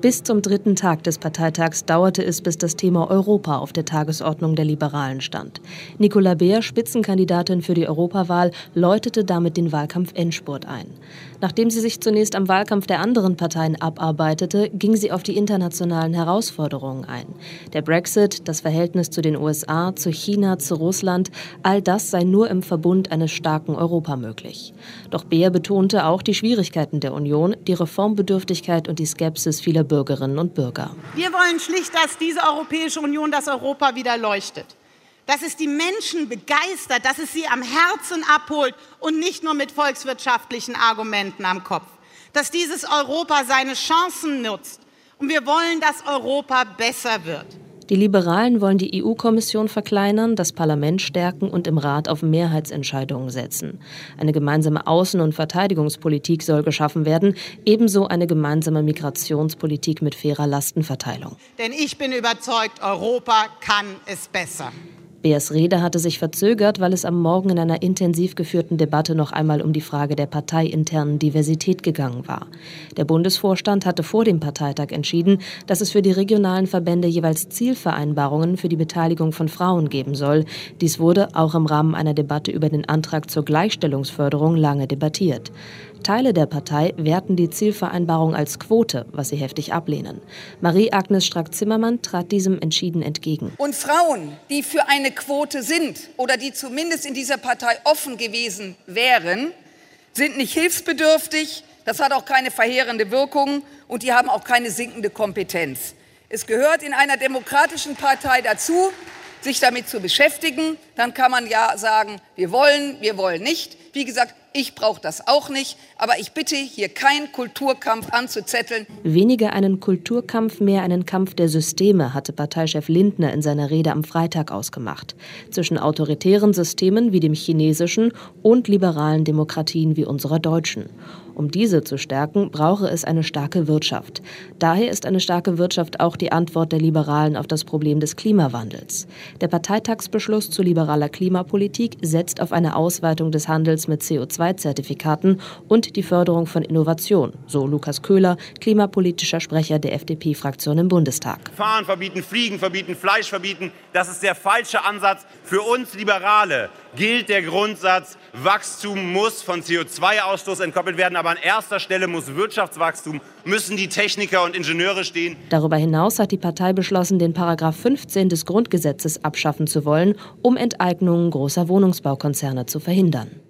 Bis zum 3. Tag des Parteitags dauerte es, bis das Thema Europa auf der Tagesordnung der Liberalen stand. Nicola Beer, Spitzenkandidatin für die Europawahl, läutete damit den Wahlkampf-Endspurt ein. Nachdem sie sich zunächst am Wahlkampf der anderen Parteien abarbeitete, ging sie auf die internationalen Herausforderungen ein. Der Brexit, das Verhältnis zu den USA, zu China, zu Russland, all das sei nur im Verbund eines starken Europa möglich. Doch Beer betonte auch die Schwierigkeiten der Union, die Reformbedürftigkeit und die Skepsis vieler Bürgerinnen und Bürger. Wir wollen schlicht, dass diese Europäische Union das Europa wieder leuchtet. Dass es die Menschen begeistert, dass es sie am Herzen abholt und nicht nur mit volkswirtschaftlichen Argumenten am Kopf. Dass dieses Europa seine Chancen nutzt. Und wir wollen, dass Europa besser wird. Die Liberalen wollen die EU-Kommission verkleinern, das Parlament stärken und im Rat auf Mehrheitsentscheidungen setzen. Eine gemeinsame Außen- und Verteidigungspolitik soll geschaffen werden, ebenso eine gemeinsame Migrationspolitik mit fairer Lastenverteilung. Denn ich bin überzeugt, Europa kann es besser. Beers Rede hatte sich verzögert, weil es am Morgen in einer intensiv geführten Debatte noch einmal um die Frage der parteiinternen Diversität gegangen war. Der Bundesvorstand hatte vor dem Parteitag entschieden, dass es für die regionalen Verbände jeweils Zielvereinbarungen für die Beteiligung von Frauen geben soll. Dies wurde auch im Rahmen einer Debatte über den Antrag zur Gleichstellungsförderung lange debattiert. Teile der Partei werten die Zielvereinbarung als Quote, was sie heftig ablehnen. Marie-Agnes Strack-Zimmermann trat diesem entschieden entgegen. Und Frauen, die für eine Quote sind oder die zumindest in dieser Partei offen gewesen wären, sind nicht hilfsbedürftig, das hat auch keine verheerende Wirkung und die haben auch keine sinkende Kompetenz. Es gehört in einer demokratischen Partei dazu, sich damit zu beschäftigen. Dann kann man ja sagen, wir wollen nicht. Wie gesagt, ich brauche das auch nicht, aber ich bitte, hier keinen Kulturkampf anzuzetteln. Weniger einen Kulturkampf, mehr einen Kampf der Systeme, hatte Parteichef Lindner in seiner Rede am Freitag ausgemacht. Zwischen autoritären Systemen wie dem chinesischen und liberalen Demokratien wie unserer deutschen. Um diese zu stärken, brauche es eine starke Wirtschaft. Daher ist eine starke Wirtschaft auch die Antwort der Liberalen auf das Problem des Klimawandels. Der Parteitagsbeschluss zu liberaler Klimapolitik setzt auf eine Ausweitung des Handels mit CO2-Zertifikaten und die Förderung von Innovation, so Lukas Köhler, klimapolitischer Sprecher der FDP-Fraktion im Bundestag. Fahren verbieten, Fliegen verbieten, Fleisch verbieten, das ist der falsche Ansatz. Für uns Liberale gilt der Grundsatz, Wachstum muss von CO2-Ausstoß entkoppelt werden, aber an erster Stelle muss Wirtschaftswachstum, müssen die Techniker und Ingenieure stehen. Darüber hinaus hat die Partei beschlossen, den Paragraph 15 des Grundgesetzes abschaffen zu wollen, um Enteignungen großer Wohnungsbaukonzerne zu verhindern.